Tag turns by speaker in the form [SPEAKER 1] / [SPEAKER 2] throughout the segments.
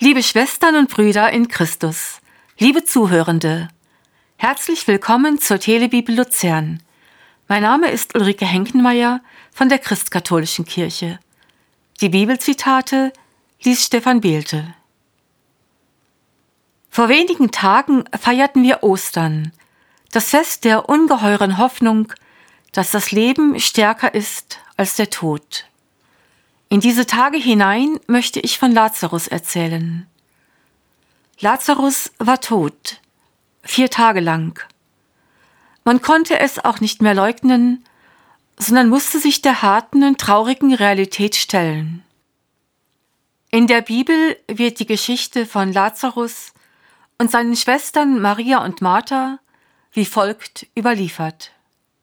[SPEAKER 1] Liebe Schwestern und Brüder in Christus, liebe Zuhörende, herzlich willkommen zur Telebibel Luzern. Mein Name ist Ulrike Henkenmeier von der Christkatholischen Kirche. Die Bibelzitate liest Stefan Behlte. Vor wenigen Tagen feierten wir Ostern, das Fest der ungeheuren Hoffnung, dass das Leben stärker ist als der Tod. In diese Tage hinein möchte ich von Lazarus erzählen. Lazarus war tot, 4 Tage lang. Man konnte es auch nicht mehr leugnen, sondern musste sich der harten und traurigen Realität stellen. In der Bibel wird die Geschichte von Lazarus und seinen Schwestern Maria und Martha wie folgt überliefert.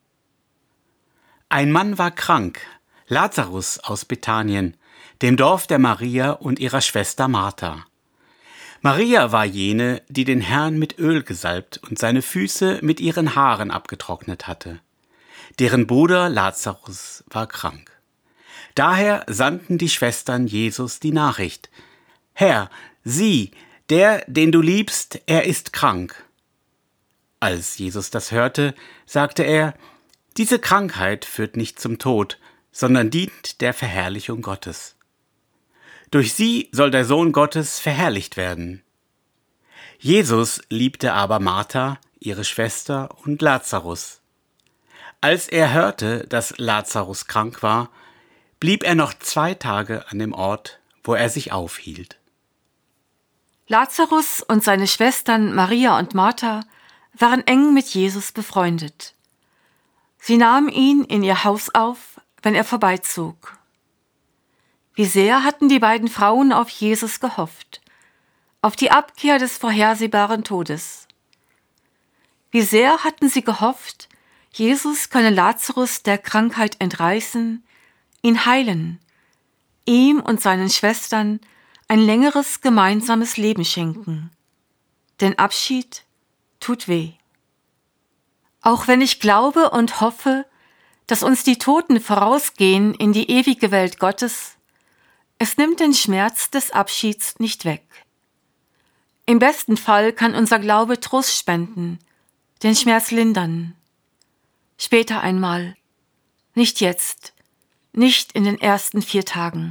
[SPEAKER 2] Ein Mann war krank, Lazarus aus Bethanien, dem Dorf der Maria und ihrer Schwester Martha. Maria war jene, die den Herrn mit Öl gesalbt und seine Füße mit ihren Haaren abgetrocknet hatte. Deren Bruder Lazarus war krank. Daher sandten die Schwestern Jesus die Nachricht: Herr, sieh, der, den du liebst, er ist krank. Als Jesus das hörte, sagte er: Diese Krankheit führt nicht zum Tod, sondern dient der Verherrlichung Gottes. Durch sie soll der Sohn Gottes verherrlicht werden. Jesus liebte aber Martha, ihre Schwester, und Lazarus. Als er hörte, dass Lazarus krank war, blieb er noch 2 Tage an dem Ort, wo er sich aufhielt.
[SPEAKER 1] Lazarus und seine Schwestern Maria und Martha waren eng mit Jesus befreundet. Sie nahmen ihn in ihr Haus auf, wenn er vorbeizog. Wie sehr hatten die beiden Frauen auf Jesus gehofft, auf die Abkehr des vorhersehbaren Todes. Wie sehr hatten sie gehofft, Jesus könne Lazarus der Krankheit entreißen, ihn heilen, ihm und seinen Schwestern ein längeres gemeinsames Leben schenken. Denn Abschied tut weh. Auch wenn ich glaube und hoffe, dass uns die Toten vorausgehen in die ewige Welt Gottes, es nimmt den Schmerz des Abschieds nicht weg. Im besten Fall kann unser Glaube Trost spenden, den Schmerz lindern. Später einmal, nicht jetzt, nicht in den ersten 4 Tagen.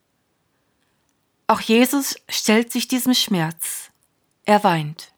[SPEAKER 1] Auch Jesus stellt sich diesem Schmerz. Er weint.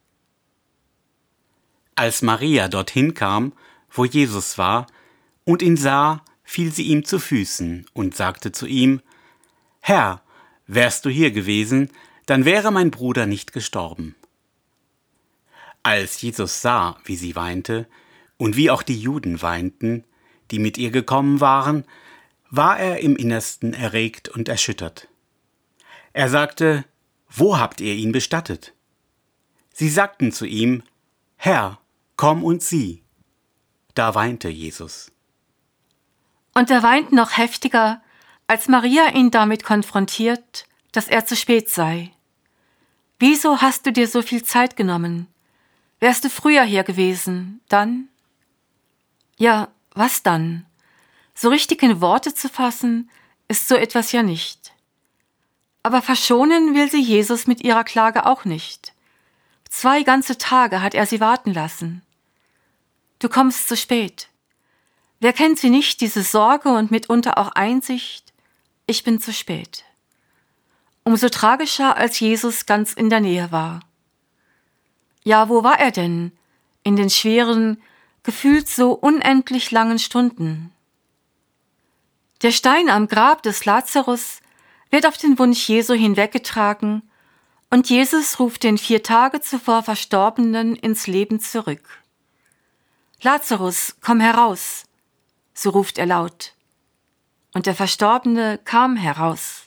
[SPEAKER 2] Als Maria dorthin kam, wo Jesus war, und ihn sah, fiel sie ihm zu Füßen und sagte zu ihm: Herr, wärst du hier gewesen, dann wäre mein Bruder nicht gestorben. Als Jesus sah, wie sie weinte und wie auch die Juden weinten, die mit ihr gekommen waren, war er im Innersten erregt und erschüttert. Er sagte: Wo habt ihr ihn bestattet? Sie sagten zu ihm: Herr, komm und sieh. Da weinte Jesus.
[SPEAKER 1] Und er weint noch heftiger, als Maria ihn damit konfrontiert, dass er zu spät sei. Wieso hast du dir so viel Zeit genommen? Wärst du früher hier gewesen, dann? Ja, was dann? So richtig in Worte zu fassen, ist so etwas ja nicht. Aber verschonen will sie Jesus mit ihrer Klage auch nicht. 2 ganze Tage hat er sie warten lassen. Du kommst zu spät. Wer kennt sie nicht, diese Sorge und mitunter auch Einsicht? Ich bin zu spät. Umso tragischer, als Jesus ganz in der Nähe war. Ja, wo war er denn? In den schweren, gefühlt so unendlich langen Stunden. Der Stein am Grab des Lazarus wird auf den Wunsch Jesu hinweggetragen und Jesus ruft den 4 Tage zuvor Verstorbenen ins Leben zurück. Lazarus, komm heraus, so ruft er laut. Und der Verstorbene kam heraus.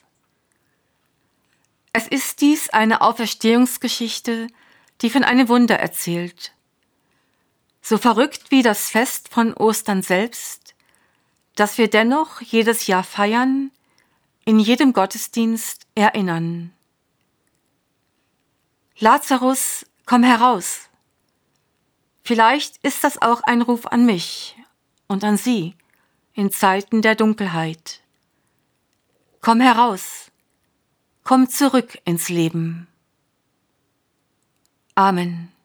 [SPEAKER 1] Es ist dies eine Auferstehungsgeschichte, die von einem Wunder erzählt. So verrückt wie das Fest von Ostern selbst, das wir dennoch jedes Jahr feiern, in jedem Gottesdienst erinnern. Lazarus, komm heraus. Vielleicht ist das auch ein Ruf an mich und an Sie in Zeiten der Dunkelheit. Komm heraus, komm zurück ins Leben. Amen.